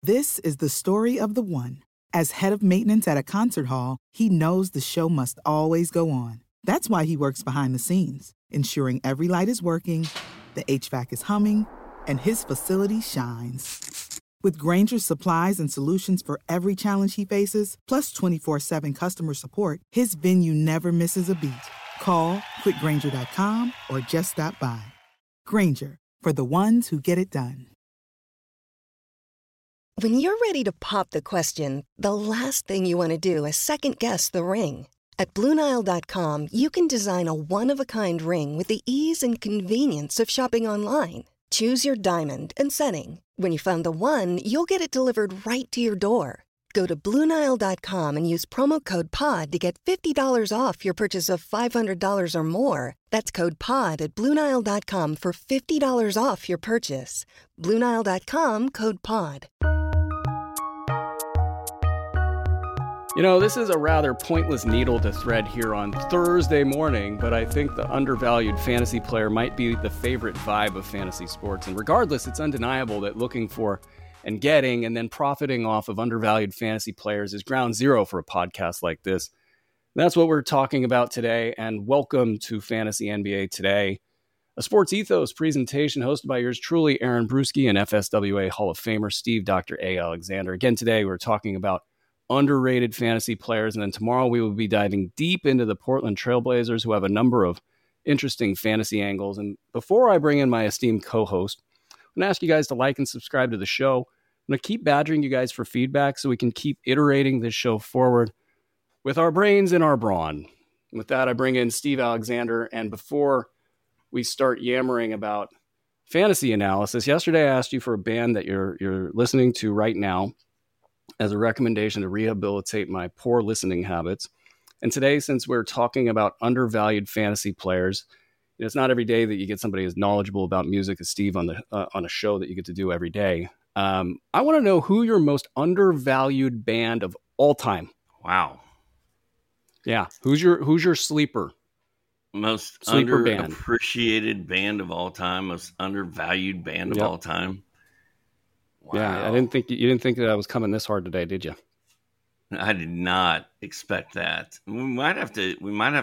This is the story of the one. As head of maintenance at a concert hall, he knows the show must always go on. That's why he works behind the scenes, ensuring every light is working, the HVAC is humming, and his facility shines. With Grainger's supplies and solutions for every challenge he faces, plus 24/7 customer support, his venue never misses a beat. Call quickgrainger.com or just stop by. Grainger, for the ones who get it done. When you're ready to pop the question, the last thing you want to do is second-guess the ring. At BlueNile.com, you can design a one-of-a-kind ring with the ease and convenience of shopping online. Choose your diamond and setting. When you find the one, you'll get it delivered right to your door. Go to BlueNile.com and use promo code POD to get $50 off your purchase of $500 or more. That's code POD at BlueNile.com for $50 off your purchase. BlueNile.com, code POD. You know, this is a rather pointless needle to thread here on Thursday morning, but I think the undervalued fantasy player might be the favorite vibe of fantasy sports. And regardless, it's undeniable that looking for and getting and then profiting off of undervalued fantasy players is ground zero for a podcast like this. That's what we're talking about today, and welcome to Fantasy NBA Today, a Sports Ethos presentation hosted by yours truly, Aaron Bruski, and FSWA Hall of Famer Steve Dr. A. Alexander. Again, today we're talking about underrated fantasy players, and then tomorrow we will be diving deep into the Portland Trailblazers, who have a number of interesting fantasy angles. And before I bring in my esteemed co-host, I'm going to ask you guys to like and subscribe to the show. I'm going to keep badgering you guys for feedback so we can keep iterating this show forward with our brains and our brawn. With that, I bring in Steve Alexander, and before we start yammering about fantasy analysis, yesterday I asked you for a band that you're listening to right now as a recommendation to rehabilitate my poor listening habits. And today, since we're talking about undervalued fantasy players, it's not every day that you get somebody as knowledgeable about music as Steve on a show that you get to do every day. I want to know who your most undervalued band of all time. Wow. Yeah. Who's your sleeper? Most underappreciated band of all time, most undervalued band of all time. Wow. Yeah, you didn't think that I was coming this hard today, did you? I did not expect that. We might have to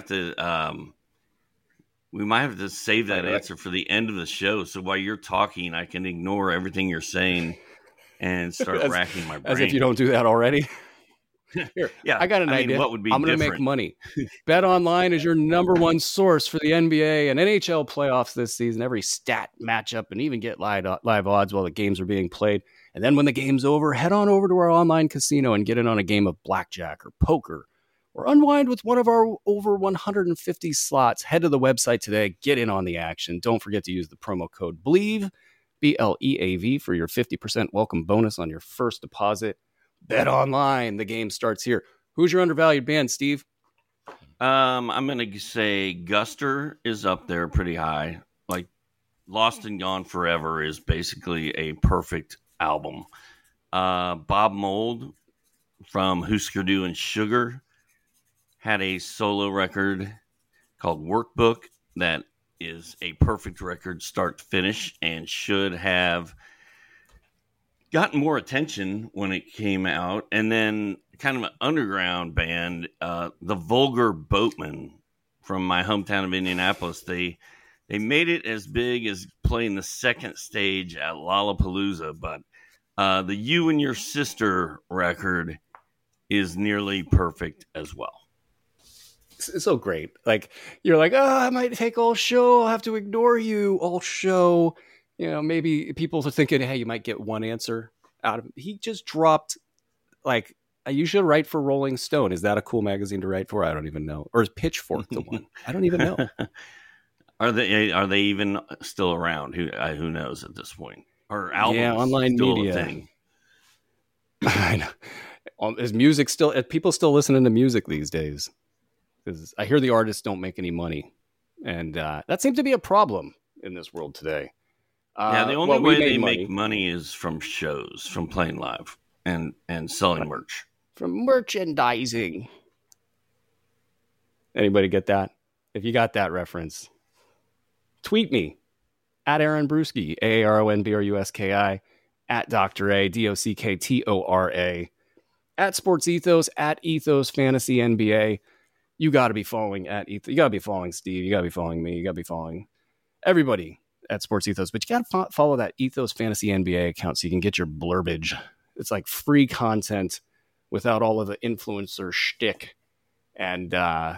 save that answer for the end of the show. So while you're talking, I can ignore everything you're saying and start racking my brain. As if you don't do that already. Here, yeah, I got an idea. What would be I'm going to make money. Bet Online is your number one source for the NBA and NHL playoffs this season. Every stat, matchup, and even get live odds while the games are being played. And then when the game's over, head on over to our online casino and get in on a game of blackjack or poker or unwind with one of our over 150 slots. Head to the website today. Get in on the action. Don't forget to use the promo code BLEAV, BLEAV, for your 50% welcome bonus on your first deposit. Bet Online. The game starts here. Who's your undervalued band, Steve? I'm going to say Guster is up there pretty high. Like Lost and Gone Forever is basically a perfect album. Bob Mould from Husker Du and Sugar had a solo record called Workbook that is a perfect record start to finish and should have gotten more attention when it came out. And then kind of an underground band, the Vulgar Boatmen from my hometown of Indianapolis. They made it as big as playing the second stage at Lollapalooza, but the You and Your Sister record is nearly perfect as well. It's so great. Like, you're like, I might take all show. I'll have to ignore you all show. Maybe people are thinking, hey, you might get one answer out of him. He just dropped, like, you should write for Rolling Stone. Is that a cool magazine to write for? I don't even know. Or is Pitchfork the one? I don't even know. Are they even still around? Who knows at this point? Or albums? Online still media. A thing. I know. Is music still? People still listening to music these days? Because I hear the artists don't make any money, and that seems to be a problem in this world today. The only way they make money is from shows, from playing live and selling merch. From merchandising. Anybody get that? If you got that reference, tweet me at Aaron Bruski, AARONBRUSKI, at Dr. A, DOCKTORA, at Sports Ethos, at Ethos Fantasy NBA. You got to be following at Ethos. You got to be following Steve. You got to be following me. You got to be following everybody at Sports Ethos. But you got to follow that Ethos Fantasy NBA account so you can get your blurbage. It's like free content without all of the influencer shtick. And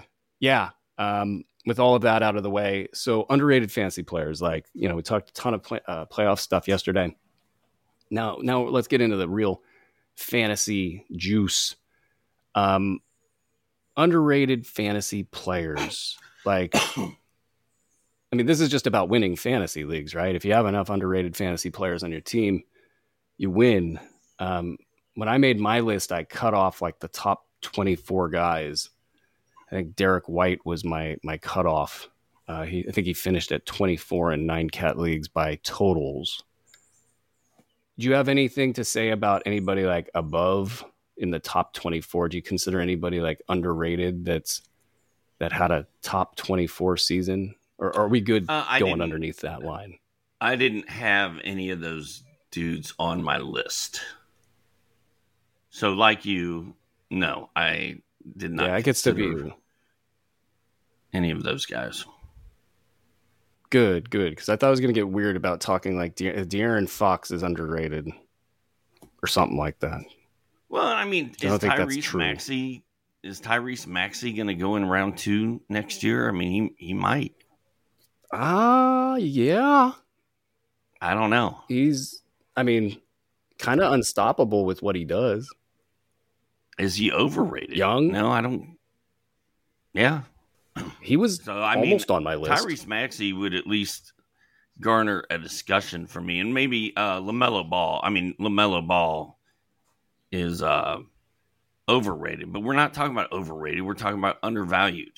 with all of that out of the way, so underrated fantasy players, like, we talked a ton of playoff stuff yesterday. Now let's get into the real fantasy juice. Underrated fantasy players, like, I mean, this is just about winning fantasy leagues, right? If you have enough underrated fantasy players on your team, you win. When I made my list, I cut off like the top 24 guys. I think Derek White was my cutoff. I think he finished at 24 in 9 cat leagues by totals. Do you have anything to say about anybody like above in the top 24? Do you consider anybody like underrated that had a top 24 season? Or are we good going underneath that line? I didn't have any of those dudes on my list. So like you, no, I did not. Yeah, it gets to be any of those guys. Good. Because I thought I was going to get weird about talking like De'Aaron Fox is underrated or something like that. Well, I mean, is Tyrese Maxey going to go in round 2 next year? I mean, he might. Yeah. I don't know. He's, kind of unstoppable with what he does. Is he overrated? Young? No, I don't. Yeah. He was almost on my list. Tyrese Maxey would at least garner a discussion for me. And maybe LaMelo Ball. LaMelo Ball is overrated. But we're not talking about overrated. We're talking about undervalued.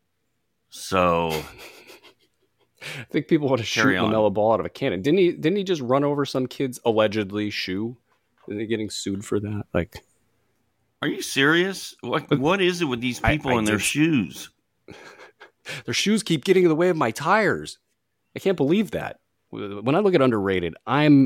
So I think people want to shoot LaMelo Ball out of a cannon. Didn't he just run over some kid's allegedly shoe? Isn't he getting sued for that? Like, are you serious? What is it with these people and their shoes? Their shoes keep getting in the way of my tires. I can't believe that. When I look at underrated,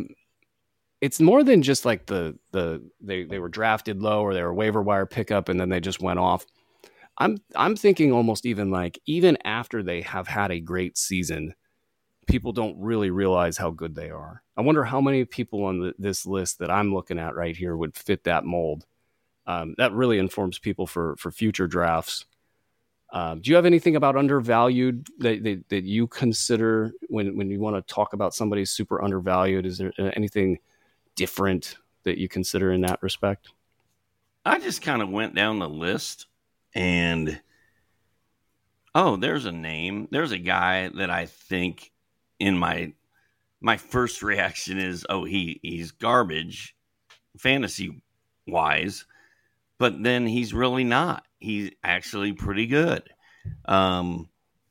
it's more than just like they were drafted low or they were waiver wire pickup and then they just went off. I'm thinking almost even after they have had a great season, people don't really realize how good they are. I wonder how many people on this list that I'm looking at right here would fit that mold. That really informs people for future drafts. Do you have anything about undervalued that you consider when you want to talk about somebody super undervalued? Is there anything different that you consider in that respect? I just kind of went down the list and, there's a name. There's a guy that I think in my first reaction is, he's garbage fantasy wise, but then he's really not. He's actually pretty good. And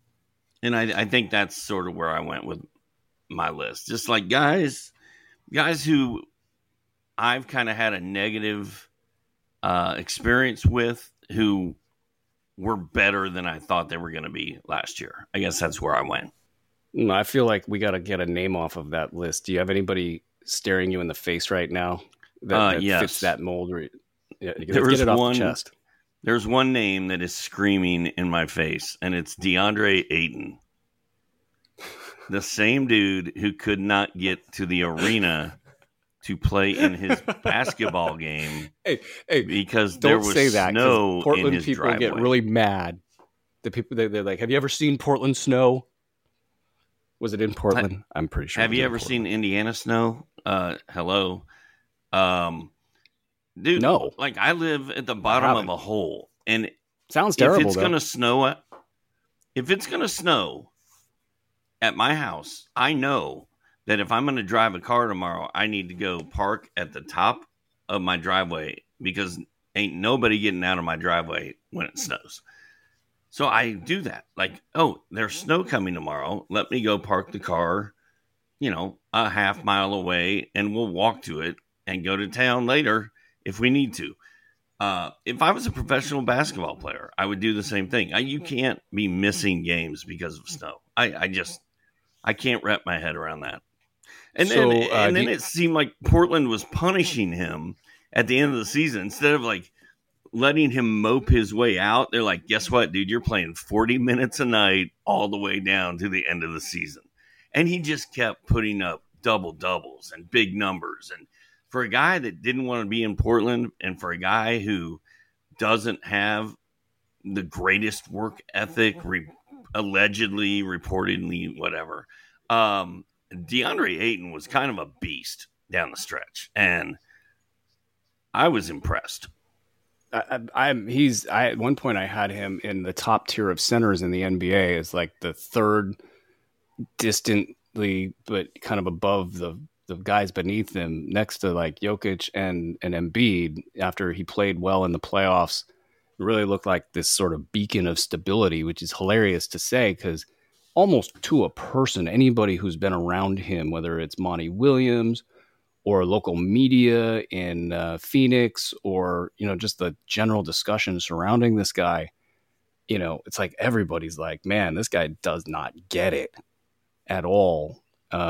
I think that's sort of where I went with my list. Just like guys who I've kind of had a negative experience with who were better than I thought they were going to be last year. I guess that's where I went. I feel like we got to get a name off of that list. Do you have anybody staring you in the face right now that yes. fits that mold? Get it off the chest. There's one name that is screaming in my face, and it's DeAndre Ayton. The same dude who could not get to the arena to play in his basketball game. Hey, because there was snow Portland in his people driveway. Get really mad. The people they're like, have you ever seen Portland snow? Was it in Portland? I'm pretty sure. Have you ever seen Indiana snow? Hello. Dude, no. Like I live at the bottom of a hole, and sounds terrible. If it's going to snow at my house, I know that if I'm going to drive a car tomorrow, I need to go park at the top of my driveway because ain't nobody getting out of my driveway when it snows. So I do that. Like, there's snow coming tomorrow. Let me go park the car, a half mile away, and we'll walk to it and go to town later if we need to. If I was a professional basketball player, I would do the same thing. You can't be missing games because of snow. I can't wrap my head around that. And then it seemed like Portland was punishing him at the end of the season. Instead of like letting him mope his way out, they're like, guess what, dude? You're playing 40 minutes a night all the way down to the end of the season. And he just kept putting up double-doubles and big numbers. And for a guy that didn't want to be in Portland, and for a guy who doesn't have the greatest work ethic, allegedly, reportedly, whatever, DeAndre Ayton was kind of a beast down the stretch, and I was impressed. At one point I had him in the top tier of centers in the NBA as like the third distantly, but kind of above the guys beneath him, next to like Jokic and Embiid. After he played well in the playoffs, it really looked like this sort of beacon of stability, which is hilarious to say because almost to a person, anybody who's been around him, whether it's Monty Williams or local media in Phoenix, or, just the general discussion surrounding this guy, it's like everybody's like, man, this guy does not get it at all.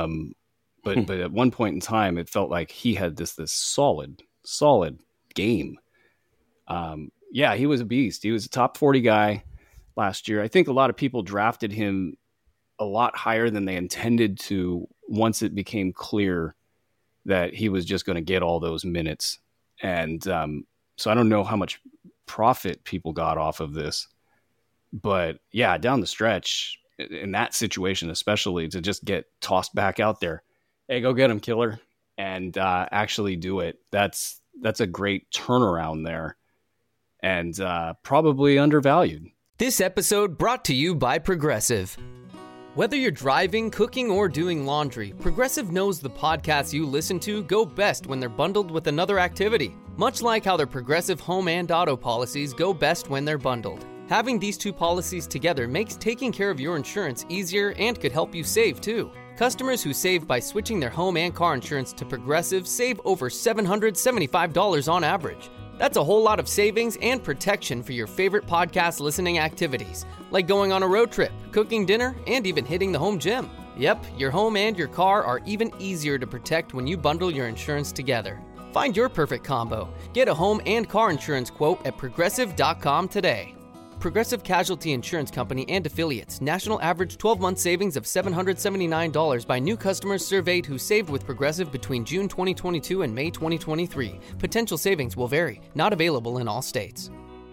But at one point in time, it felt like he had this solid game. Yeah, he was a beast. He was a top 40 guy last year. I think a lot of people drafted him a lot higher than they intended to once it became clear that he was just going to get all those minutes. And so I don't know how much profit people got off of this. But yeah, down the stretch, in that situation especially, to just get tossed back out there, hey, go get him, killer, and actually do it. That's a great turnaround there, and probably undervalued. This episode brought to you by Progressive. Whether you're driving, cooking, or doing laundry, Progressive knows the podcasts you listen to go best when they're bundled with another activity. Much like how their Progressive home and auto policies go best when they're bundled. Having these two policies together makes taking care of your insurance easier and could help you save, too. Customers who save by switching their home and car insurance to Progressive save over $775 on average. That's a whole lot of savings and protection for your favorite podcast listening activities, like going on a road trip, cooking dinner, and even hitting the home gym. Yep, your home and your car are even easier to protect when you bundle your insurance together. Find your perfect combo. Get a home and car insurance quote at Progressive.com today. Progressive Casualty Insurance Company and Affiliates. National average 12-month savings of $779 by new customers surveyed who saved with Progressive between June 2022 and May 2023. Potential savings will vary. Not available in all states.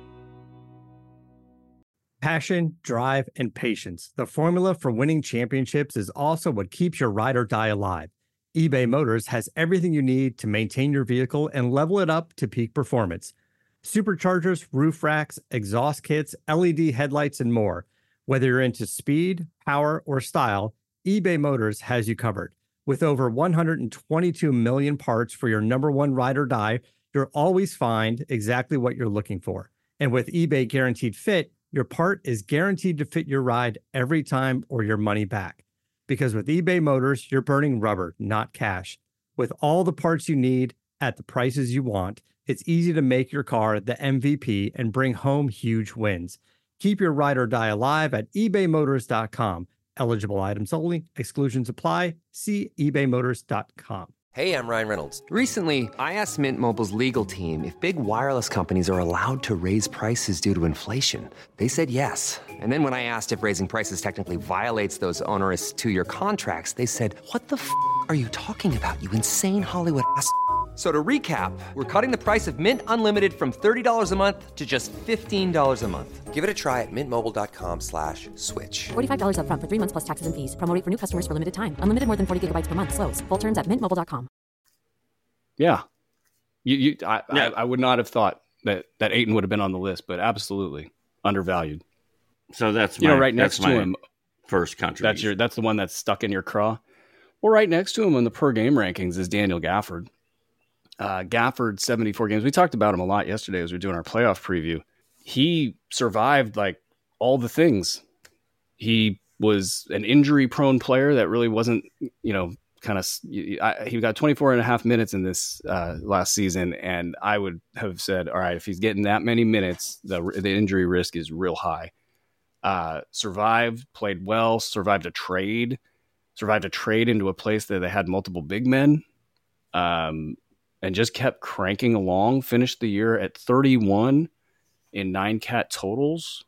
Passion, drive, and patience. The formula for winning championships is also what keeps your ride or die alive. eBay Motors has everything you need to maintain your vehicle and level it up to peak performance. Superchargers, roof racks, exhaust kits, LED headlights, and more. Whether you're into speed, power, or style, eBay Motors has you covered. With over 122 million parts for your number one ride or die, you'll always find exactly what you're looking for. And with eBay Guaranteed Fit, your part is guaranteed to fit your ride every time or your money back. Because with eBay Motors, you're burning rubber, not cash. With all the parts you need at the prices you want, it's easy to make your car the MVP and bring home huge wins. Keep your ride or die alive at ebaymotors.com. Eligible items only. Exclusions apply. See ebaymotors.com. Hey, I'm Ryan Reynolds. Recently, I asked Mint Mobile's legal team if big wireless companies are allowed to raise prices due to inflation. They said yes. And then when I asked if raising prices technically violates those onerous two-year contracts, they said, "What the f*** are you talking about, you insane Hollywood ass?" So to recap, we're cutting the price of Mint Unlimited from $30 a month to just $15 a month. Give it a try at mintmobile.com/switch. $45 up front for 3 months plus taxes and fees. Promo rate for new customers for limited time. Unlimited more than 40 gigabytes per month. Slows full terms at mintmobile.com. Yeah. I would not have thought that Ayton would have been on the list, but absolutely undervalued. So that's right next to him. First contribution. That's the one that's stuck in your craw. Well, right next to him on the per game rankings is Daniel Gafford. Gafford, 74 games. We talked about him a lot yesterday as we were doing our playoff preview. He survived like all the things. He was an injury-prone player that really wasn't, he got 24 and a half minutes in this last season, and I would have said, all right, if he's getting that many minutes, the injury risk is real high. Survived, played well, survived a trade. survived a trade into a place that they had multiple big men, and just kept cranking along. Finished the year at 31 in 9-cat totals.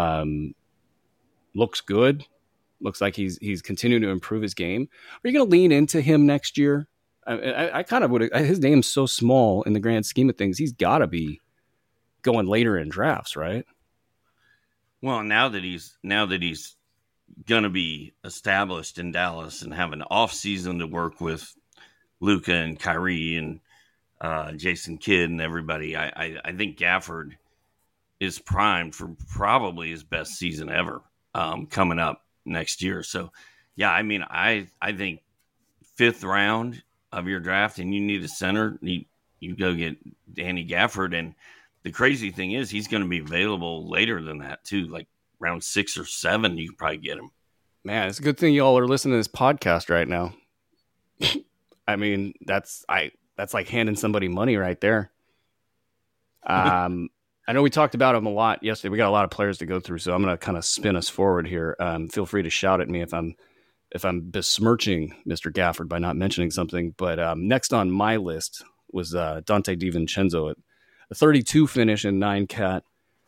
Looks good. Looks like he's continuing to improve his game. Are you going to lean into him next year? I kind of would. His name's so small in the grand scheme of things. He's got to be going later in drafts, right? Well, now that he's going to be established in Dallas and have an off season to work with Luka and Kyrie and Jason Kidd and everybody, I think Gafford is primed for probably his best season ever coming up next year. So, yeah, I mean, I think 5th round of your draft and you need a center, you go get Danny Gafford. And the crazy thing is he's going to be available later than that too, like round 6 or 7, you can probably get him. Man, it's a good thing y'all are listening to this podcast right now. I mean, that's like handing somebody money right there. I know we talked about him a lot yesterday. We got a lot of players to go through, so I'm going to kind of spin us forward here. Feel free to shout at me if I'm besmirching Mr. Gafford by not mentioning something. But next on my list was Dante DiVincenzo at a 32 finish in 9-cat.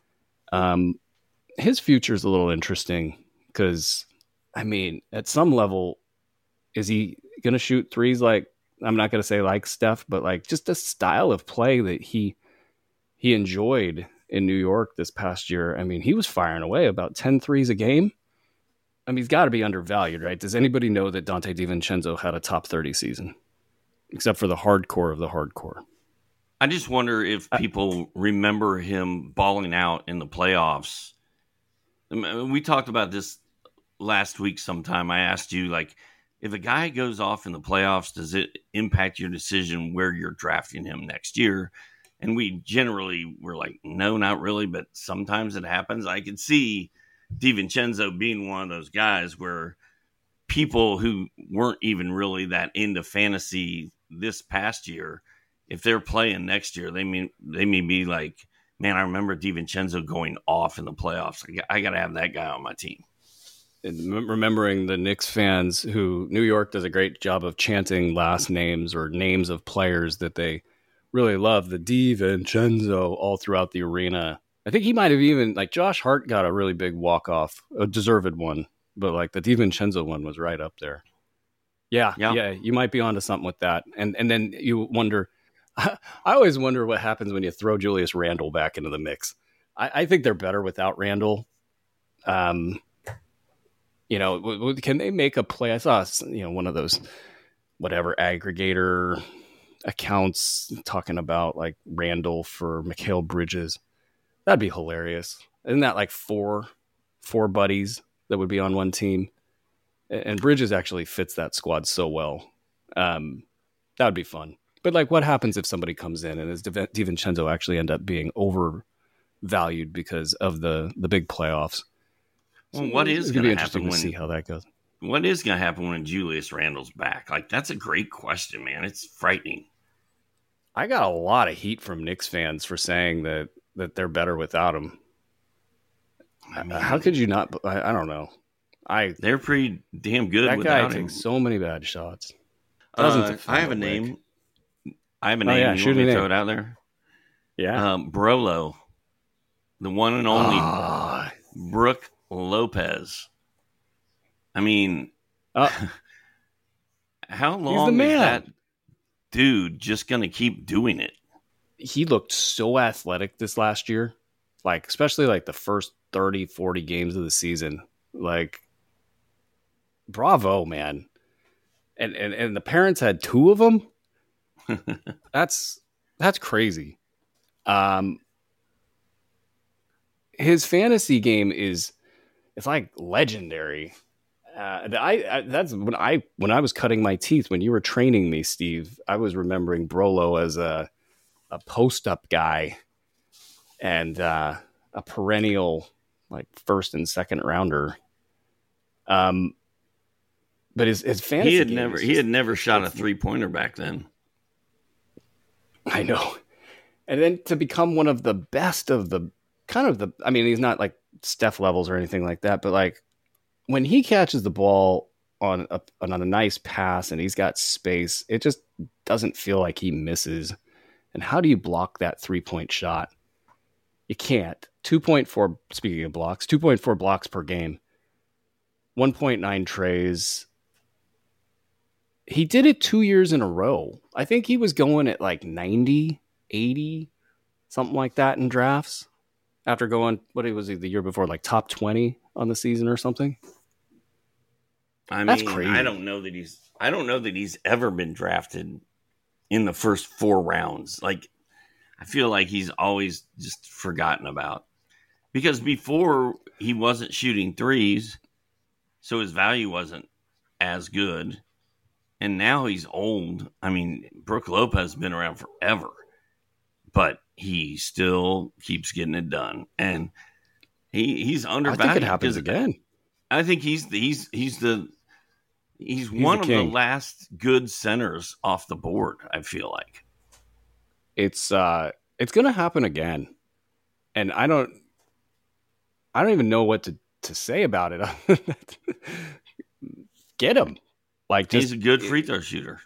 His future is a little interesting because, I mean, at some level, is he going to shoot threes like, I'm not going to say like Steph, but like just the style of play that he enjoyed in New York this past year? I mean, he was firing away about 10 threes a game. I mean, he's got to be undervalued, right? Does anybody know that Dante DiVincenzo had a top 30 season? Except for the hardcore of the hardcore. I just wonder if people remember him balling out in the playoffs. We talked about this last week sometime. I asked you, like, if a guy goes off in the playoffs, does it impact your decision where you're drafting him next year? And we generally were like, no, not really, but sometimes it happens. I could see DiVincenzo being one of those guys where people who weren't even really that into fantasy this past year, if they're playing next year, they may be like, man, I remember DiVincenzo going off in the playoffs. I got to have that guy on my team. And remembering the Knicks fans who New York does a great job of chanting last names or names of players that they really love, the DiVincenzo all throughout the arena. I think he might have even, like, Josh Hart got a really big walk-off, a deserved one, but like the DiVincenzo one was right up there. Yeah, you might be onto something with that. And then you wonder, I always wonder what happens when you throw Julius Randle back into the mix. I think they're better without Randle. Can they make a play? I saw, one of those whatever aggregator accounts talking about like Randle for Mikal Bridges. That'd be hilarious. Isn't that like four buddies that would be on one team? And Bridges actually fits that squad so well. That would be fun. But like, what happens if somebody comes in and does DiVincenzo actually end up being overvalued because of the big playoffs? Well, what is going to happen to see how that goes? What is going to happen when Julius Randle's back? Like, that's a great question, man. It's frightening. I got a lot of heat from Knicks fans for saying that they're better without him. I mean, how could you not? I don't know. They're pretty damn good. That guy takes so many bad shots. I have a name. I have a name. Yeah, you want me to throw it out there? Yeah. Brolo, the one and only Brook Lopez. I mean, how long is that dude just going to keep doing it? He looked so athletic this last year, like especially like the first 30, 40 games of the season. Like, bravo, man. And the parents had 2 of them. That's crazy. His fantasy game it's like legendary. That's when I was cutting my teeth, when you were training me, Steve, I was remembering Brolo as a post-up guy and a perennial like first and second rounder. But his fantasy he had never shot a 3-pointer back then. I know. And then to become one of the best of the I mean, he's not like Steph levels or anything like that, but like when he catches the ball on a nice pass and he's got space, it just doesn't feel like he misses. And how do you block that 3-point shot? You can't. 2.4, speaking of blocks, 2.4 blocks per game, 1.9 trays. He did it 2 years in a row. I think he was going at like 90, 80, something like that in drafts after going, what was he the year before, like top 20 on the season or something? That's crazy. I don't know that he's ever been drafted in the first 4 rounds. Like, I feel like he's always just forgotten about. Because before he wasn't shooting threes, so his value wasn't as good. And now he's old. I mean, Brook Lopez has been around forever, but he still keeps getting it done. And he's undervalued. I think it happens again. I think he's one of the last good centers off the board, I feel like. It's going to happen again. And I don't even know what to say about it. Get him. Like, he's a good free throw shooter.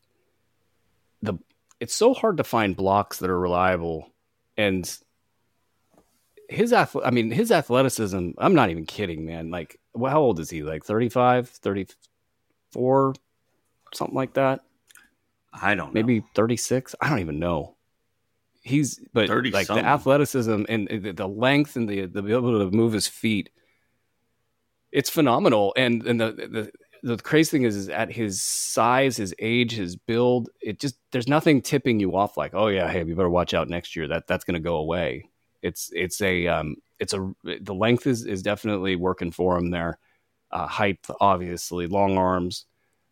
It's so hard to find blocks that are reliable, and his athleticism, I'm not even kidding, man. Like, how old is he? Like 35, 34, something like that? I don't know. Maybe 36? I don't even know. But like the athleticism and the length and the ability to move his feet, it's phenomenal. And the crazy thing is at his size, his age, his build, there's nothing tipping you off like, oh yeah, hey, you better watch out next year. That's going to go away. The length is definitely working for him there. Height, obviously, long arms.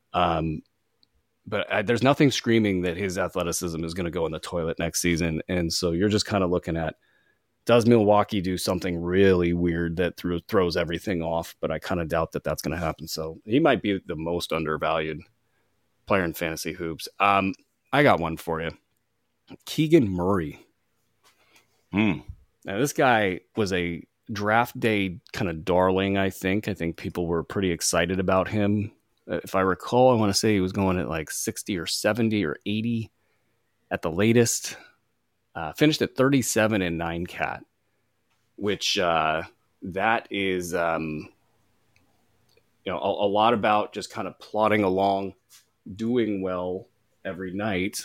But there's nothing screaming that his athleticism is going to go in the toilet next season. And so you're just kind of looking at, does Milwaukee do something really weird that throws everything off? But I kind of doubt that that's going to happen. So he might be the most undervalued player in fantasy hoops. I got one for you. Keegan Murray. Now, this guy was a draft day kind of darling, I think. I think people were pretty excited about him. If I recall, I want to say he was going at like 60 or 70 or 80 at the latest. Finished at 37 in 9-cat, which that is a lot about just kind of plodding along, doing well every night.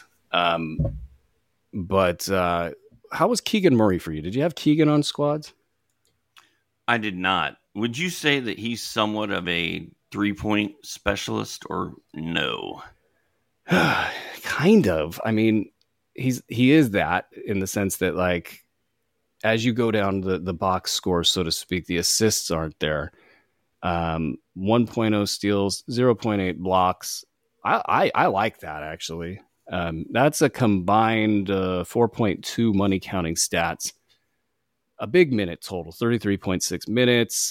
But how was Keegan Murray for you? Did you have Keegan on squads? I did not. Would you say that he's somewhat of a 3-point specialist or no? Kind of. I mean, he is that in the sense that, like, as you go down the box score, so to speak, the assists aren't there. 1.0 steals, 0.8 blocks. I like that, actually. That's a combined 4.2 money counting stats. A big minute total, 33.6 minutes,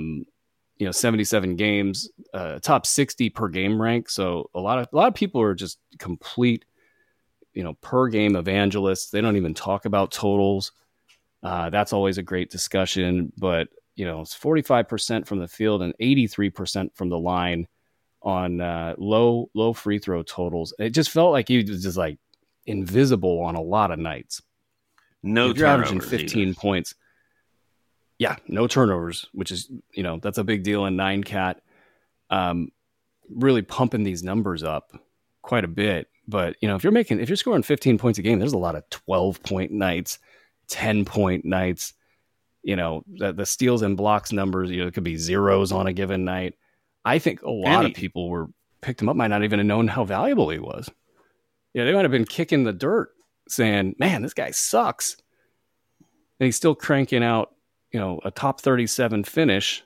77 games, top 60 per game rank. So a lot of people are just complete, per game evangelists. They don't even talk about totals. That's always a great discussion, but it's 45% from the field and 83% from the line on low free throw totals. It just felt like he was just like invisible on a lot of nights. No turnovers, averaging 15 either. Points. Yeah, no turnovers, which is, that's a big deal in 9-cat. Really pumping these numbers up quite a bit. But, if you're scoring 15 points a game, there's a lot of 12-point nights, 10-point nights. The steals and blocks numbers, it could be zeros on a given night. I think a lot of people picked him up, might not even have known how valuable he was. They might have been kicking the dirt saying, man, this guy sucks. And he's still cranking out, a top 37 finish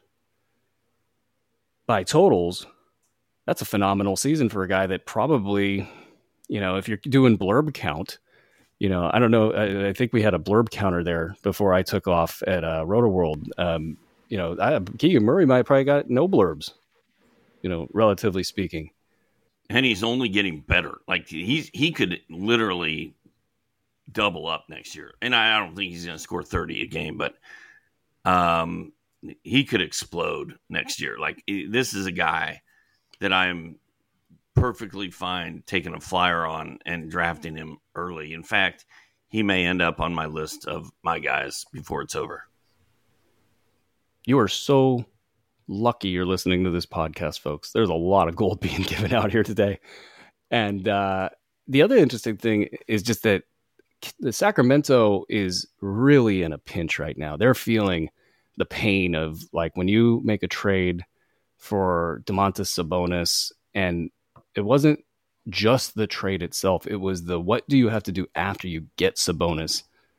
by totals. That's a phenomenal season for a guy that probably, if you're doing blurb count, I don't know. I think we had a blurb counter there before I took off at RotoWorld. Keegan Murray might have probably got no blurbs, relatively speaking. And he's only getting better. Like he could literally double up next year. And I don't think he's going to score 30 a game, but he could explode next year. Like, this is a guy that I'm perfectly fine taking a flyer on and drafting him early. In fact, he may end up on my list of my guys before it's over. You are so lucky you're listening to this podcast, folks. There's a lot of gold being given out here today. And the other interesting thing is just that the Sacramento is really in a pinch right now. They're feeling the pain of, like, when you make a trade for Domantas Sabonis, and it wasn't just the trade itself. It was the what do you have to do after you get Sabonis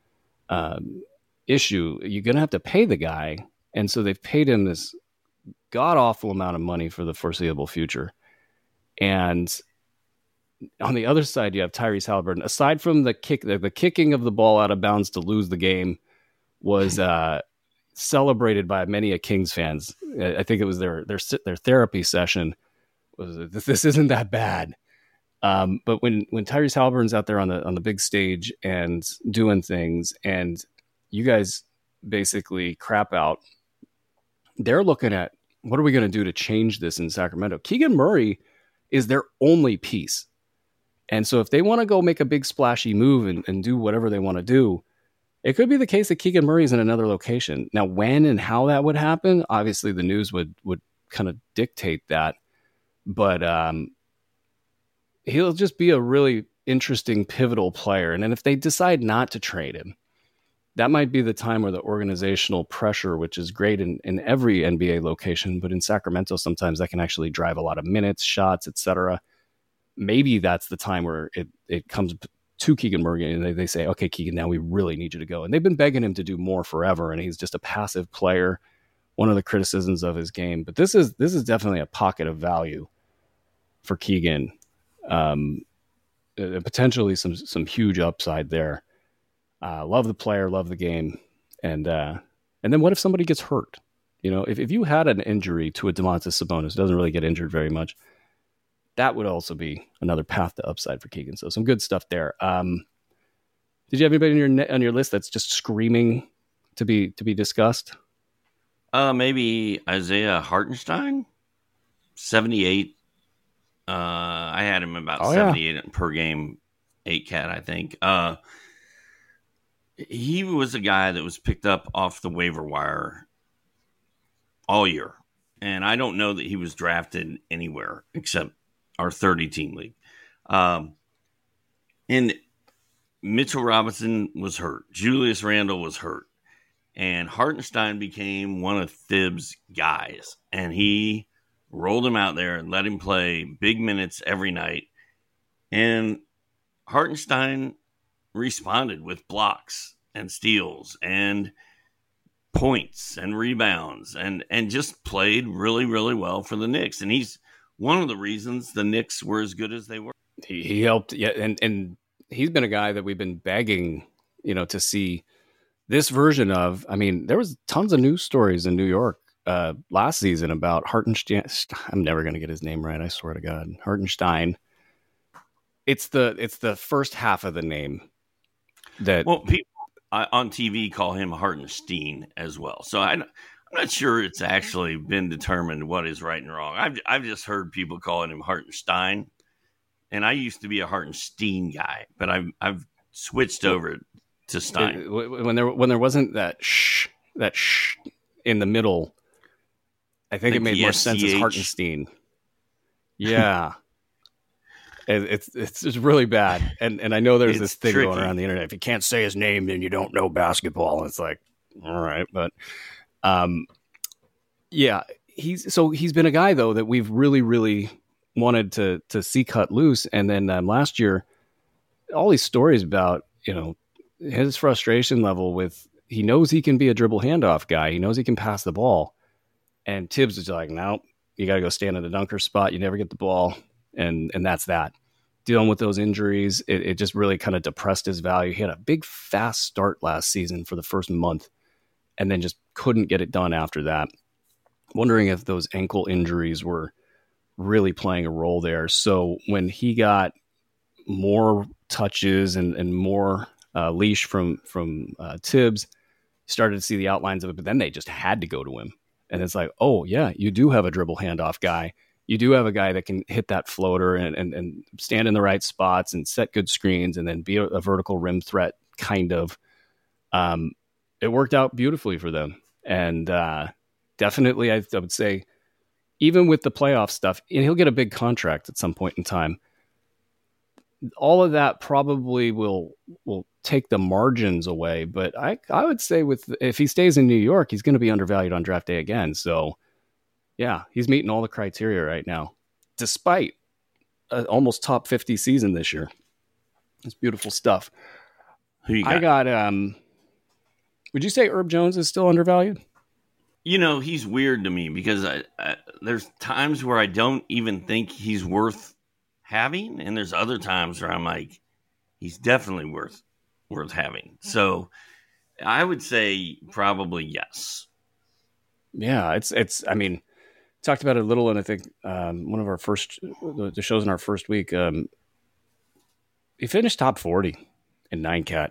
issue. You're going to have to pay the guy. And so they've paid him this god-awful amount of money for the foreseeable future. And on the other side, you have Tyrese Halliburton. Aside from the kicking of the ball out of bounds to lose the game was celebrated by many a Kings fans. I think it was their therapy session. This isn't that bad. But when Tyrese Halliburton's out there on the big stage and doing things, and you guys basically crap out, they're looking at, what are we going to do to change this in Sacramento? Keegan Murray is their only piece. And so if they want to go make a big splashy move and do whatever they want to do, it could be the case that Keegan Murray is in another location. Now, when and how that would happen, obviously the news would kind of dictate that. But he'll just be a really interesting, pivotal player. And then if they decide not to trade him, that might be the time where the organizational pressure, which is great in every NBA location, but in Sacramento, sometimes that can actually drive a lot of minutes, shots, etc. Maybe that's the time where it comes to Keegan Murray and they say, okay, Keegan, now we really need you to go. And they've been begging him to do more forever, and he's just a passive player, one of the criticisms of his game. But this is definitely a pocket of value for Keegan. Potentially some huge upside there. Love the player, love the game. And then what if somebody gets hurt? You know, if you had an injury to a Domantas Sabonis, doesn't really get injured very much, that would also be another path to upside for Keegan. So some good stuff there. Did you have anybody on your list that's just screaming to be discussed? Maybe Isaiah Hartenstein, 78. I had him about 78 per game, 8 cat, I think. He was a guy that was picked up off the waiver wire all year. And I don't know that he was drafted anywhere except our 30-team league. And Mitchell Robinson was hurt. Julius Randle was hurt. And Hartenstein became one of Thibs' guys. And he rolled him out there and let him play big minutes every night. And Hartenstein responded with blocks and steals and points and rebounds and just played really, really well for the Knicks. And he's one of the reasons the Knicks were as good as they were. He helped. Yeah. And he's been a guy that we've been begging, to see this version of. I mean, there was tons of news stories in New York last season about Hartenstein. I'm never going to get his name right. I swear to God. Hartenstein. It's the first half of the name that people on TV call him Hartenstein as well. So I'm not sure it's actually been determined what is right and wrong. I've just heard people calling him Hartenstein, and I used to be a Hartenstein guy, but I've switched over to Stein. When there wasn't that shh in the middle, I think it made more sense as Hartenstein. Yeah. It's really bad, and I know there's this thing tricky going around the internet. If you can't say his name, then you don't know basketball. And it's like, all right, but yeah, he's been a guy though that we've really, really wanted to see cut loose. And then last year, all these stories about his frustration level with, he knows he can be a dribble handoff guy, he knows he can pass the ball, and Thibs is like, no, you got to go stand in the dunker spot. You never get the ball. And that's that. Dealing with those injuries, it just really kind of depressed his value. He had a big, fast start last season for the first month and then just couldn't get it done after that. Wondering if those ankle injuries were really playing a role there. So when he got more touches and more leash from Thibs, started to see the outlines of it, but then they just had to go to him. And it's like, oh, yeah, you do have a dribble handoff guy. you do have a guy that can hit that floater and stand in the right spots and set good screens and then be a vertical rim threat, kind of. It worked out beautifully for them. And definitely, I would say, even with the playoff stuff, and he'll get a big contract at some point in time, all of that probably will take the margins away. But I would say if he stays in New York, he's going to be undervalued on draft day again. So, yeah, he's meeting all the criteria right now, despite an almost top 50 season this year. It's beautiful stuff. Who you got? I got, would you say Herb Jones is still undervalued? You know, he's weird to me because there's times where I don't even think he's worth having, and there's other times where I'm like, he's definitely worth having. So I would say probably yes. Yeah, it's. I mean, talked about it a little, and I think one of our the shows in our first week, he finished top 40 in 9-cat.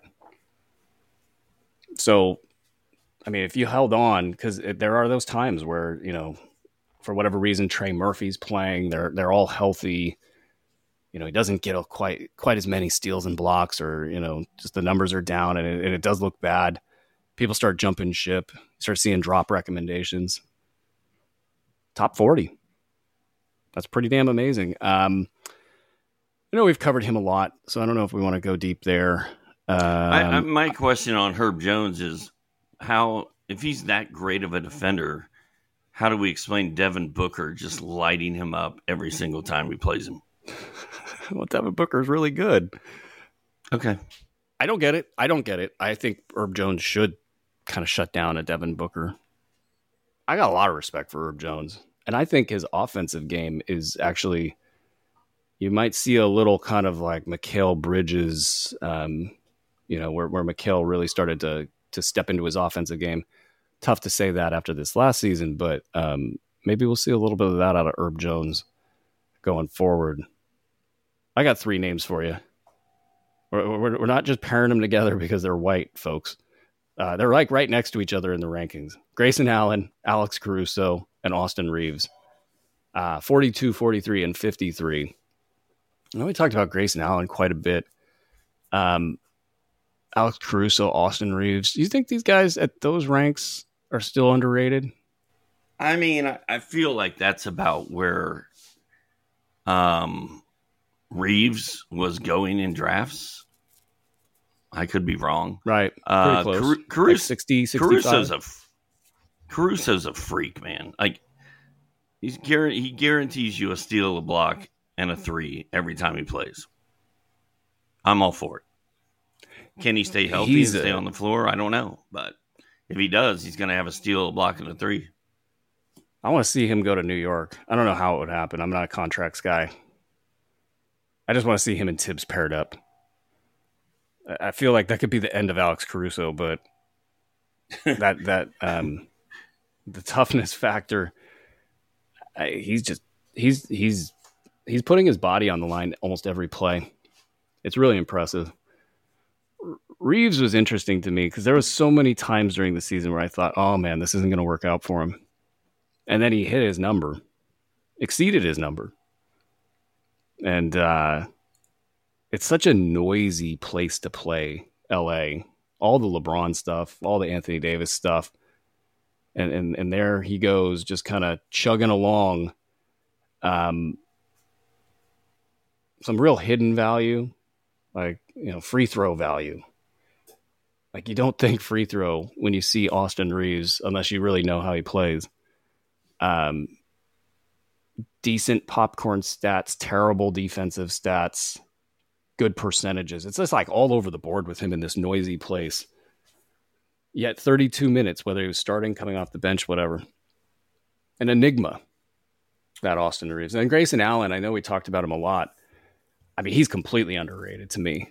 So, I mean, if you held on, because there are those times where, you know, for whatever reason, Trey Murphy's playing, they're all healthy. You know, he doesn't get quite as many steals and blocks, or, you know, just the numbers are down and it does look bad. People start jumping ship, start seeing drop recommendations. Top 40. That's pretty damn amazing. I know we've covered him a lot, so I don't know if we want to go deep there. My question on Herb Jones is if he's that great of a defender, how do we explain Devin Booker just lighting him up every single time he plays him? Well, Devin Booker is really good. Okay. I don't get it. I think Herb Jones should kind of shut down a Devin Booker. I got a lot of respect for Herb Jones, and I think his offensive game is actually, you might see a little kind of like Mikal Bridges, you know, where Mikal really started to step into his offensive game. Tough to say that after this last season, but maybe we'll see a little bit of that out of Herb Jones going forward. I got 3 names for you. We're not just pairing them together because they're white, folks. They're like right next to each other in the rankings. Grayson Allen, Alex Caruso, and Austin Reeves. 42, 43, and 53. I know we talked about Grayson Allen quite a bit. Alex Caruso, Austin Reeves. Do you think these guys at those ranks are still underrated? I mean, I feel like that's about where Reeves was going in drafts. I could be wrong. Right. Pretty close. Caruso, like 60, 65. Caruso's a freak, man. Like, he guarantees you a steal, a block, and a 3 every time he plays. I'm all for it. Can he stay healthy and stay on the floor? I don't know. But if he does, he's going to have a steal, a block, and a 3. I want to see him go to New York. I don't know how it would happen. I'm not a contracts guy. I just want to see him and Tibbs paired up. I feel like that could be the end of Alex Caruso, but the toughness factor, he's putting his body on the line almost every play. It's really impressive. Reeves was interesting to me because there was so many times during the season where I thought, oh man, this isn't going to work out for him. And then he hit his number, exceeded his number. And it's such a noisy place to play, LA. All the LeBron stuff, all the Anthony Davis stuff. And there he goes, just kind of chugging along. Some real hidden value, like, you know, free throw value. Like, you don't think free throw when you see Austin Reeves, unless you really know how he plays. Decent popcorn stats, terrible defensive stats, good percentages. It's just like all over the board with him in this noisy place. Yet 32 minutes, whether he was starting, coming off the bench, whatever. An enigma, that Austin Reeves. And Grayson Allen, I know we talked about him a lot. I mean, he's completely underrated to me.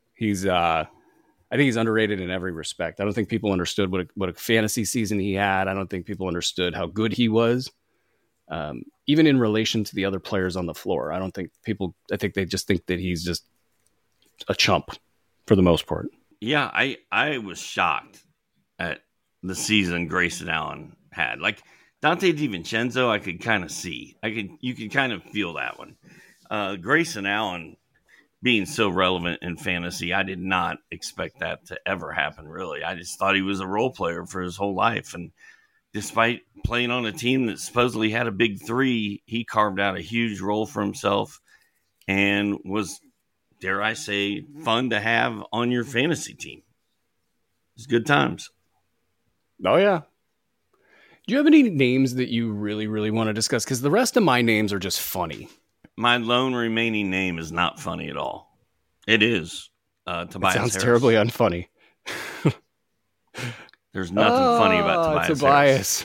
I think he's underrated in every respect. I don't think people understood what a fantasy season he had. I don't think people understood how good he was. Even in relation to the other players on the floor. I think they just think that he's just a chump for the most part. Yeah, I was shocked at the season Grayson Allen had. Like, Dante DiVincenzo, I could kind of see. You could kind of feel that one. Grayson Allen being so relevant in fantasy, I did not expect that to ever happen, really. I just thought he was a role player for his whole life. And despite playing on a team that supposedly had a big three, he carved out a huge role for himself and was, dare I say, fun to have on your fantasy team. It's good times. Oh, yeah. Do you have any names that you really, really want to discuss? Because the rest of my names are just funny. My lone remaining name is not funny at all. It is Tobias Sounds Harris. terribly unfunny. There's nothing funny about Tobias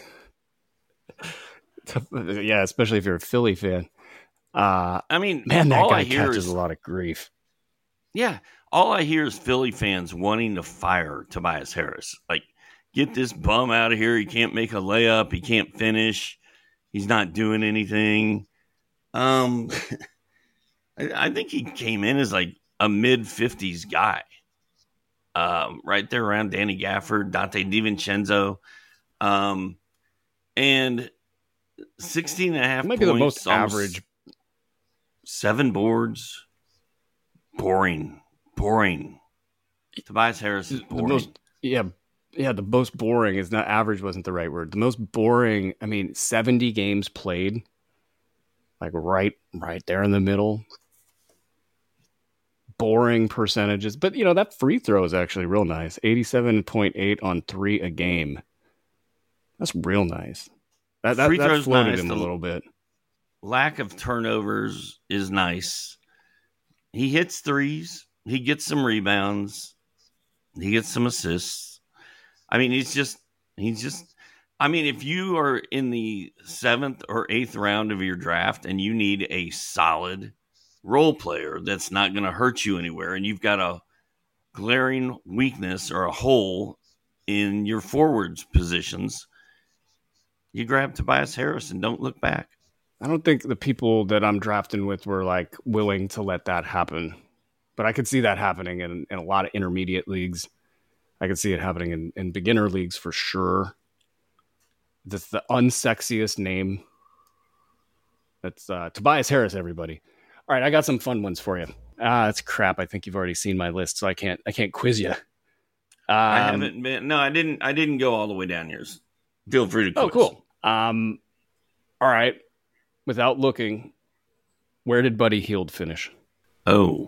Harris. Yeah, especially if you're a Philly fan. I mean, man, that all guy I hear catches is a lot of grief. Yeah, all I hear is Philly fans wanting to fire Tobias Harris. Like, get this bum out of here. He can't make a layup. He can't finish. He's not doing anything. I think he came in as like a mid-50s guy. Right there around Danny Gafford, Dante DiVincenzo. And 16 and a half might points. Be the most average. 7 boards. Boring. Tobias Harris is boring. The most boring is not average, wasn't the right word. The most boring, 70 games played. Like right there in the middle. Boring percentages. But, that free throw is actually real nice. 87.8 on 3 a game. That's real nice. That floated nice. him a little bit. Lack of turnovers is nice. He hits threes. He gets some rebounds. He gets some assists. He's just. If you are in the 7th or 8th round of your draft and you need a solid role player that's not going to hurt you anywhere, and you've got a glaring weakness or a hole in your forwards positions, you grab Tobias Harris and don't look back. I don't think the people that I'm drafting with were like willing to let that happen, but I could see that happening in a lot of intermediate leagues. I could see it happening in beginner leagues for sure. That's the unsexiest name. That's Tobias Harris, everybody. All right, I got some fun ones for you. That's crap. I think you've already seen my list, so I can't quiz you. I haven't been. No, I didn't go all the way down yours. Feel free to quiz. Oh, cool. All right. Without looking, where did Buddy Hield finish? Oh,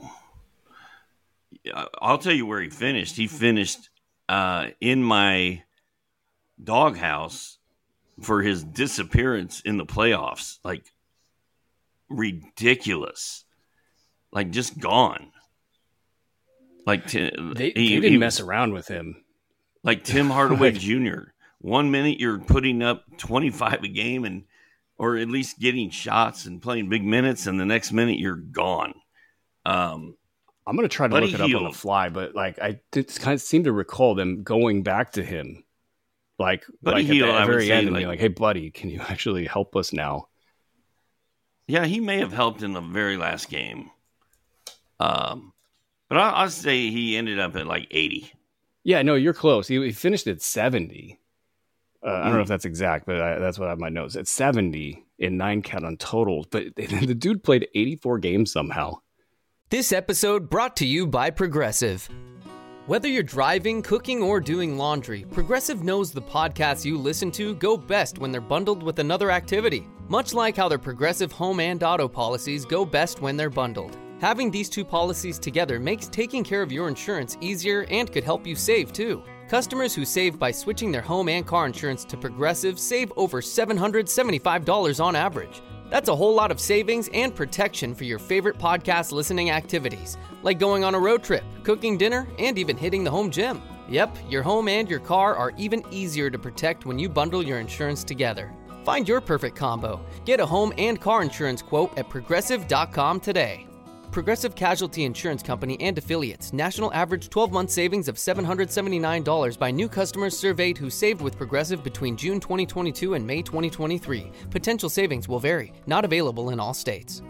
I'll tell you where he finished. He finished in my doghouse for his disappearance in the playoffs. Like, ridiculous. Like, just gone. Like, they didn't mess around with him. Like Tim Hardaway Jr. 1 minute you're putting up 25 a game or at least getting shots and playing big minutes, and the next minute you're gone. I'm going to try to look it up on the fly, but I did kind of seem to recall them going back to him. At the very end and being like, hey, buddy, can you actually help us now? Yeah, he may have helped in the very last game. But I'll say he ended up at 80. Yeah, no, you're close. He finished at 70. I don't know if that's exact, but that's what I have my notes. At 70 in 9 count on totals. But the dude played 84 games somehow. This episode brought to you by Progressive. Whether you're driving, cooking, or doing laundry, Progressive knows the podcasts you listen to go best when they're bundled with another activity. Much like how their Progressive home and auto policies go best when they're bundled. Having these two policies together makes taking care of your insurance easier and could help you save, too. Customers who save by switching their home and car insurance to Progressive save over $775 on average. That's a whole lot of savings and protection for your favorite podcast listening activities, like going on a road trip, cooking dinner, and even hitting the home gym. Yep, your home and your car are even easier to protect when you bundle your insurance together. Find your perfect combo. Get a home and car insurance quote at Progressive.com today. Progressive Casualty Insurance Company and Affiliates. National average 12-month savings of $779 by new customers surveyed who saved with Progressive between June 2022 and May 2023. Potential savings will vary. Not available in all states.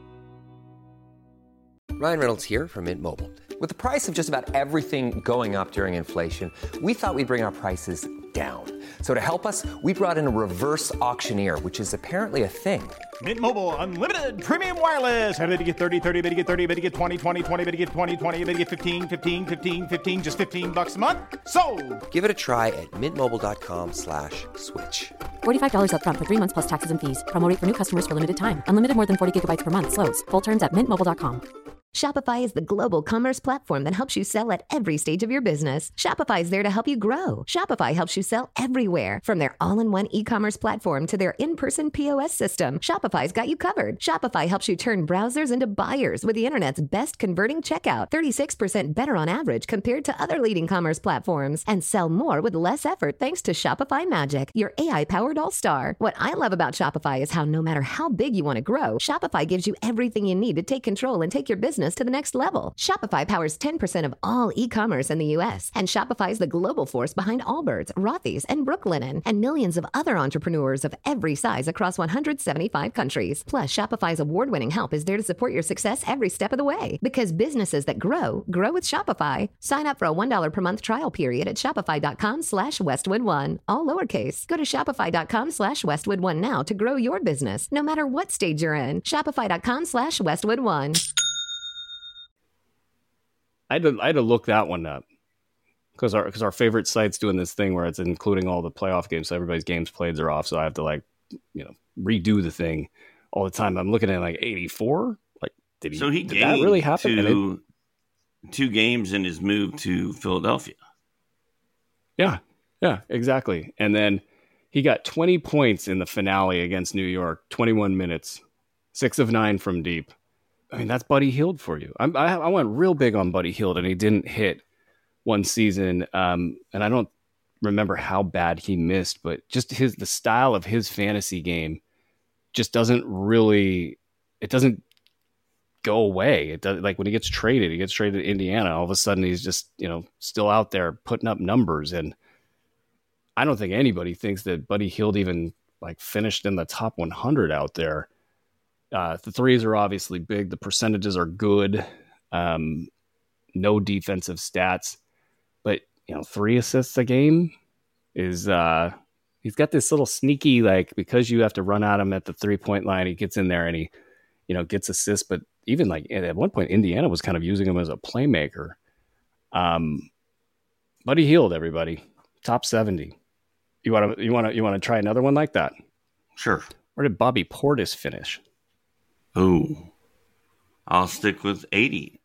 Ryan Reynolds here from Mint Mobile. With the price of just about everything going up during inflation, we thought we'd bring our prices down. So to help us, we brought in a reverse auctioneer, which is apparently a thing. Mint Mobile Unlimited Premium Wireless. How to get 30, 30, bit to get 30, bit to get 20, 20, 20, bit to get 20, 20, bit to get 15, 15, 15, 15, just $15 a month? Sold! Give it a try at mintmobile.com/switch. $45 up front for 3 months plus taxes and fees. Promo rate for new customers for limited time. Unlimited more than 40 gigabytes per month. Slows full terms at mintmobile.com. Shopify is the global commerce platform that helps you sell at every stage of your business. Shopify is there to help you grow. Shopify helps you sell everywhere, from their all-in-one e-commerce platform to their in-person POS system. Shopify's got you covered. Shopify helps you turn browsers into buyers with the internet's best converting checkout, 36% better on average compared to other leading commerce platforms, and sell more with less effort thanks to Shopify Magic, your AI-powered all-star. What I love about Shopify is how no matter how big you want to grow, Shopify gives you everything you need to take control and take your business to the next level. Shopify powers 10% of all e-commerce in the U.S., and Shopify is the global force behind Allbirds, Rothy's, and Brooklinen, and millions of other entrepreneurs of every size across 175 countries. Plus, Shopify's award-winning help is there to support your success every step of the way. Because businesses that grow with Shopify. Sign up for a $1 per month trial period at shopify.com/Westwood1, all lowercase. Go to shopify.com/Westwood1 now to grow your business, no matter what stage you're in. Shopify.com/Westwood1. I had to look that one up because our favorite site's doing this thing where it's including all the playoff games, so everybody's games played are off. So I have to redo the thing all the time. I'm looking at 84. Did that really happen? Two games in his move to Philadelphia. Yeah, exactly. And then he got 20 points in the finale against New York, 21 minutes, 6 of 9 from deep. I mean, that's Buddy Hield for you. I went real big on Buddy Hield, and he didn't hit one season. And I don't remember how bad he missed, but just the style of his fantasy game just doesn't go away. It does, like when he gets traded to Indiana. All of a sudden, he's just still out there putting up numbers, and I don't think anybody thinks that Buddy Hield even finished in the top 100 out there. The threes are obviously big. The percentages are good. No defensive stats, but 3 assists a game is he's got this little sneaky, because you have to run at him at the 3-point line, he gets in there and he gets assists. But even at one point, Indiana was kind of using him as a playmaker. Buddy Hield, everybody, top 70. You want to try another one like that? Sure. Where did Bobby Portis finish? Oh, I'll stick with 80.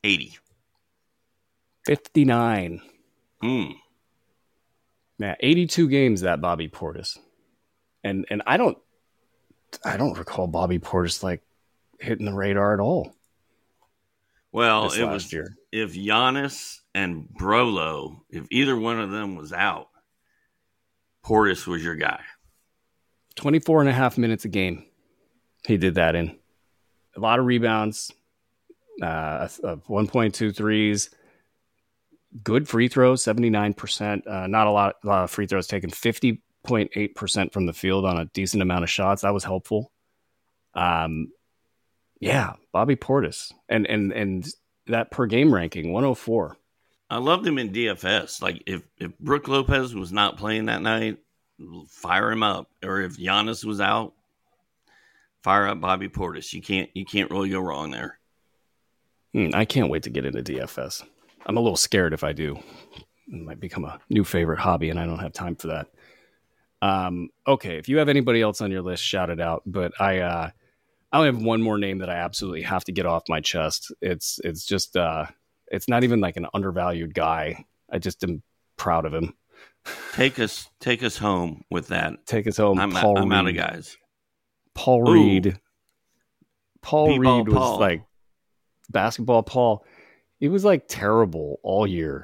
59. Yeah, 82 games, that Bobby Portis. And I don't recall Bobby Portis hitting the radar at all. Well, it was year. If Giannis and Brolo, if either one of them was out, Portis was your guy. 24 and a half minutes a game. He did that in. A lot of rebounds, 1.2 threes, good free throws, 79%. Not a lot of free throws taken, 50.8% from the field on a decent amount of shots. That was helpful. Yeah, Bobby Portis. And that per game ranking, 104. I loved him in DFS. If Brook Lopez was not playing that night, fire him up. Or if Giannis was out, fire up Bobby Portis. You can't really go wrong there. I can't wait to get into DFS. I'm a little scared if I do. It might become a new favorite hobby, and I don't have time for that. Okay, if you have anybody else on your list, shout it out. But I only have one more name that I absolutely have to get off my chest. It's just it's not even an undervalued guy. I just am proud of him. Take us home with that. Take us home. I'm out of guys. Paul Reed. Paul Reed was basketball Paul. He was terrible all year.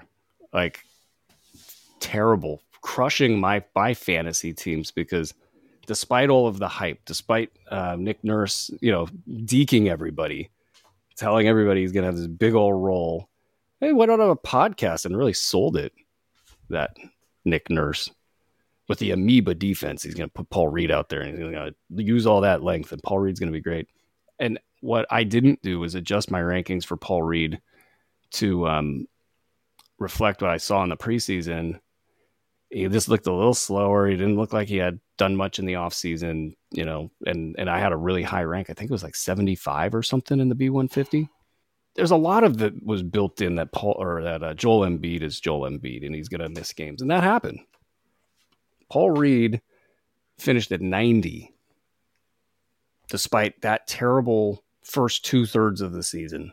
Terrible. Crushing my fantasy teams because despite all of the hype, despite Nick Nurse, deking everybody, telling everybody he's going to have this big old role, he went on a podcast and really sold it, that Nick Nurse. With the amoeba defense, he's going to put Paul Reed out there and he's going to use all that length, and Paul Reed's going to be great. And what I didn't do was adjust my rankings for Paul Reed to reflect what I saw in the preseason. he just looked a little slower. He didn't look like he had done much in the offseason, and I had a really high rank. I think it was like 75 or something in the B150. There's a lot of that was built in that Joel Embiid is Joel Embiid, and he's going to miss games. And that happened. Paul Reed finished at 90, despite that terrible first 2/3 of the season.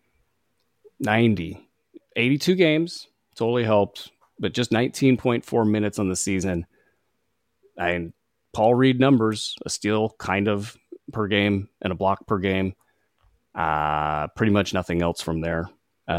90. 82 games, totally helped, but just 19.4 minutes on the season. And Paul Reed numbers, a steal kind of per game and a block per game. Pretty much nothing else from there.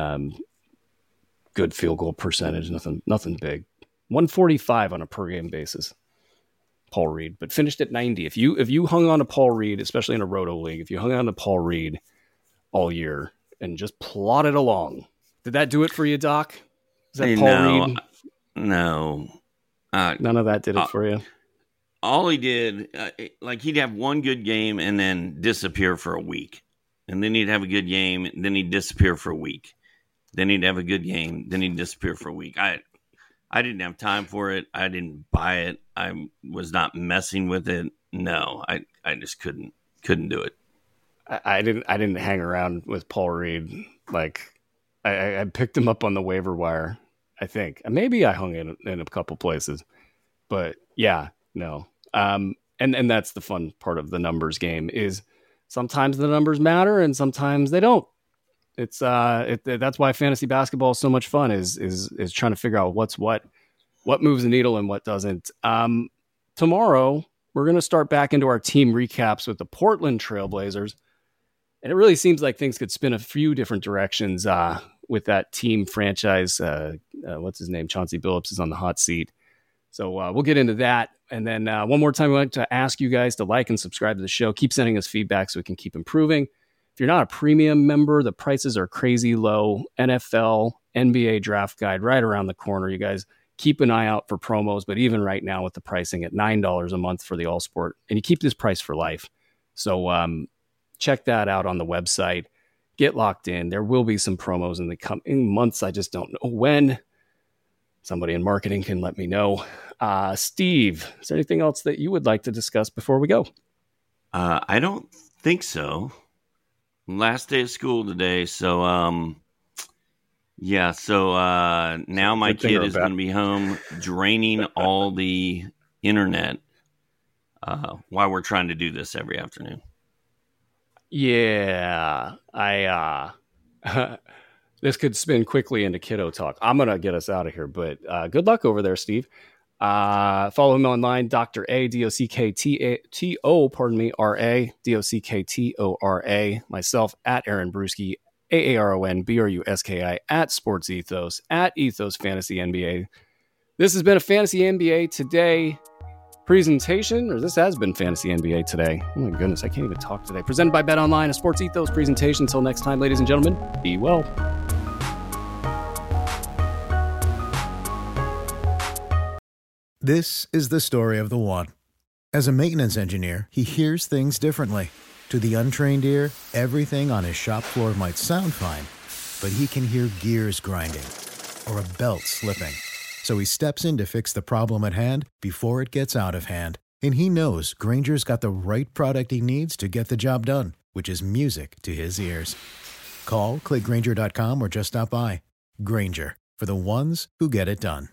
Good field goal percentage, nothing big. 145 on a per game basis. Paul Reed, but finished at 90. If you hung on to Paul Reed, especially in a roto league, if you hung on to Paul Reed all year and just plodded along, did that do it for you, Doc? Is that Paul Reed? No. None of that did it for you? All he did, he'd have one good game and then disappear for a week. And then he'd have a good game, and then he'd disappear for a week. Then he'd have a good game, then he'd disappear for a week. I didn't have time for it. I didn't buy it. I was not messing with it. No, I just couldn't do it. I didn't hang around with Paul Reed. Like I picked him up on the waiver wire, I think. Maybe I hung in a couple places. But yeah, no. And that's the fun part of the numbers game is sometimes the numbers matter and sometimes they don't. It's that's why fantasy basketball is so much fun is trying to figure out what moves the needle and what doesn't. Tomorrow we're going to start back into our team recaps with the Portland Trailblazers, and it really seems like things could spin a few different directions with that team franchise. What's his name? Chauncey Billups is on the hot seat, so we'll get into that. And then one more time, I'd like to ask you guys to like and subscribe to the show. Keep sending us feedback so we can keep improving. If you're not a premium member, the prices are crazy low. NFL, NBA draft guide right around the corner. You guys keep an eye out for promos, but even right now with the pricing at $9 a month for the All Sport, and you keep this price for life. So check that out on the website. Get locked in. There will be some promos in the coming months. I just don't know when. Somebody in marketing can let me know. Steve, is there anything else that you would like to discuss before we go? I don't think so. Last day of school today, so now my kid is going to be home draining all the internet while we're trying to do this every afternoon. Yeah, this could spin quickly into kiddo talk. I'm going to get us out of here, but good luck over there, Steve. Follow him online, Dr. A, DOCKTO, R-A, DOCKTORA. Myself, at Aaron Bruski, AARON, BRUSKI, at Sports Ethos, at Ethos Fantasy NBA. This has been a Fantasy NBA Today presentation, or this has been Fantasy NBA Today. Oh my goodness, I can't even talk today. Presented by BetOnline, a Sports Ethos presentation. Until next time, ladies and gentlemen, be well. This is the story of the one. As a maintenance engineer, he hears things differently. To the untrained ear, everything on his shop floor might sound fine, but he can hear gears grinding or a belt slipping. So he steps in to fix the problem at hand before it gets out of hand. And he knows Grainger's got the right product he needs to get the job done, which is music to his ears. Call, click Grainger.com, or just stop by. Grainger, for the ones who get it done.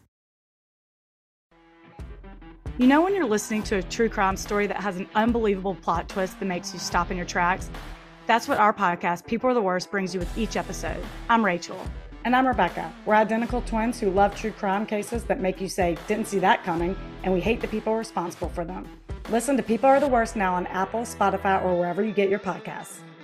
You know when you're listening to a true crime story that has an unbelievable plot twist that makes you stop in your tracks? That's what our podcast, People Are the Worst, brings you with each episode. I'm Rachel. And I'm Rebecca. We're identical twins who love true crime cases that make you say, didn't see that coming, and we hate the people responsible for them. Listen to People Are the Worst now on Apple, Spotify, or wherever you get your podcasts.